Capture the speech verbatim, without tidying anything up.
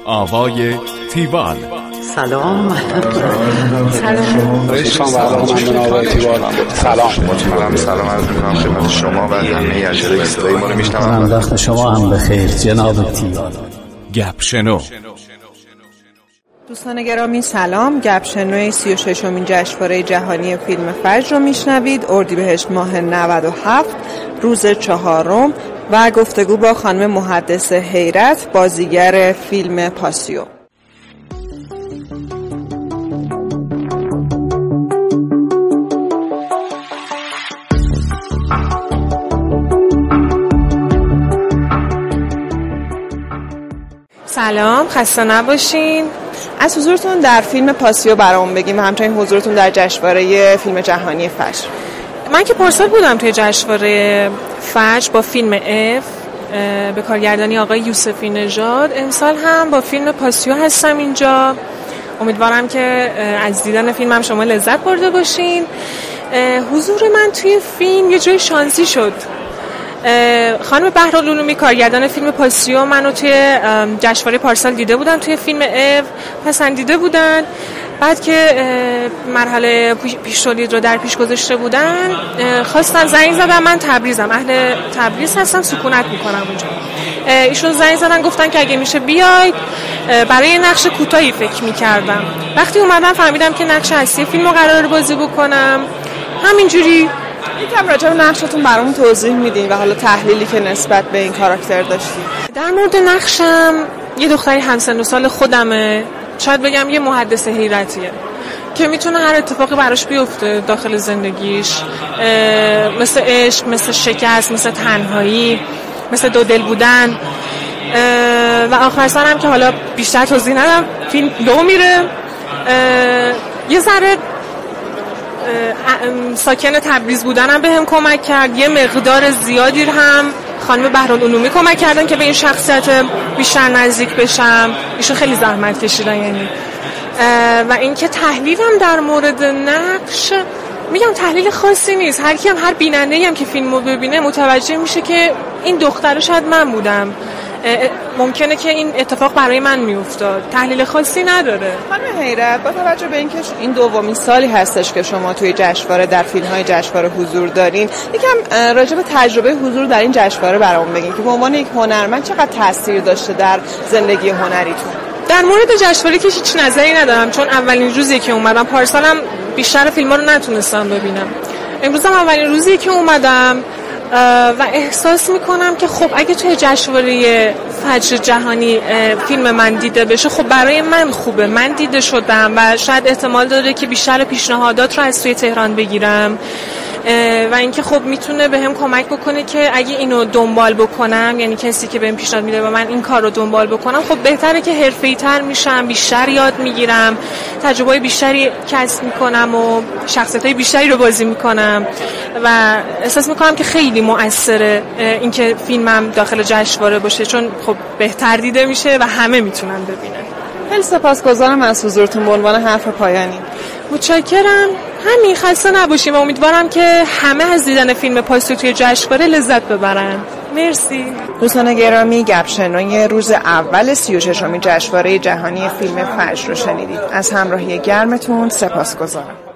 آوای تیوال. سلام. سلام. سلام. سلام. مطمئنم سلام عرض می‌کنم خدمت شما و همه اجرای صدای ما رو میشنوم. وقت شما هم بخیر جناب تیوال. گپ شنو. دوستان گرامی سلام. گپ شنوی سی و ششمین جشنواره جهانی فیلم فجر رو میشنوید. اردیبهشت ماه نود و هفت روز چهارم و گفتگو با خانم محدث حیرت، بازیگر فیلم پاسیو. سلام، خسته نباشین. از حضورتون در فیلم پاسیو برامون بگیم و همچنین حضورتون در جشنواره فیلم جهانی فجر. من که پارسال بودم توی جشنواره فجر با فیلم اف به کارگردانی آقای یوسفی نژاد. امسال هم با فیلم پاسیو هستم اینجا. امیدوارم که از دیدن فیلمم شما لذت برده باشین. حضور من توی فیلم یه جای شانسی شد. خانم بهرالعلومی کارگردان فیلم پاسیو منو توی جشنواره پارسال دیده بودن توی فیلم اف، پسندیده بودن. بعد که مرحله پیش‌تولید رو در پیش گذاشته بودن خواستن، زنگ زدن. من تبریزم، اهل تبریز هستم، سکونت میکنم اونجا. ایشون زنگ زدن گفتن که اگه میشه بیاید. برای نقش کوتاهی فکر میکردم. وقتی اومدم فهمیدم که نقش اصلی فیلمو قراره بازی بکنم. همینجوری یکم راجع به نقشتون برامون توضیح میدین و حالا تحلیلی که نسبت به این کاراکتر داشتید. در مورد نقشم یه دختری همسن و سال خودمه، شاید بگم یه محدث حیرتیه که میتونه هر اتفاقی براش بیفته داخل زندگیش، مثل عشق، مثل شکست، مثل تنهایی، مثل دو دل بودن. و آخر سر هم که حالا بیشتر توضیح ندم، فیلم دو میره. یه ذره ساکن تبریز بودنم به هم کمک کرد. یه مقدار زیادی هم خانم بهرالعلومی کمک کردن که به این شخصیت بیشتر نزدیک بشم. ایشون خیلی زحمت کشیدن یعنی. و اینکه تحلیلم در مورد نقش، میگم تحلیل خاصی نیست. هر کی هم، هر بیننده‌ای هم که فیلمو ببینه متوجه میشه که این دختره شاید من بودم. ممکنه که این اتفاق برای من میافتاد. تحلیل خاصی نداره. خانم حیرت، با توجه به اینکه این دومین سالی هستش که شما توی جشنواره در فیلم‌های جشنواره حضور دارین، یکم راجع به تجربه حضور در این جشنواره برامون بگین که به عنوان یک هنرمند چقدر تاثیر داشته در زندگی هنریتون. در مورد جشنواره که هیچ نظری ندارم، چون اولین روزی که اومدم، پارسالم بیشتر فیلم‌ها رو نتونستم ببینم. امروزم اولین روزی که اومدم و احساس میکنم که خب اگه توی جشنواره فجر جهانی فیلم من دیده بشه، خب برای من خوبه. من دیده شدم و شاید احتمال داره که بیشتر پیشنهادات رو از توی تهران بگیرم و اینکه خب میتونه بهم کمک بکنه که اگه اینو دنبال بکنم، یعنی کسی که بهم پیشنهاد میده و من این کار رو دنبال بکنم، خب بهتره که حرفه‌ای‌تر میشم، بیشتر یاد میگیرم، تجربه بیشتری کسب میکنم و شخصیت‌های بیشتری رو بازی میکنم و احساس میکنم که خیلی مؤثره اینکه فیلمم داخل جشنواره باشه، چون خب بهتر دیده میشه و همه میتونن ببینن. خیلی سپاسگزارم از حضورتون. به عنوان حرف پایانی متشکرم. همین، خسته نباشیم و امیدوارم که همه از دیدن فیلم پاسیو توی جشنواره لذت ببرن. مرسی. دوستان گرامی، گپ شنوی روز اول سی و ششمین جشنواره جهانی فیلم فجر رو شنیدید. از همراهی گرمتون سپاسگزارم.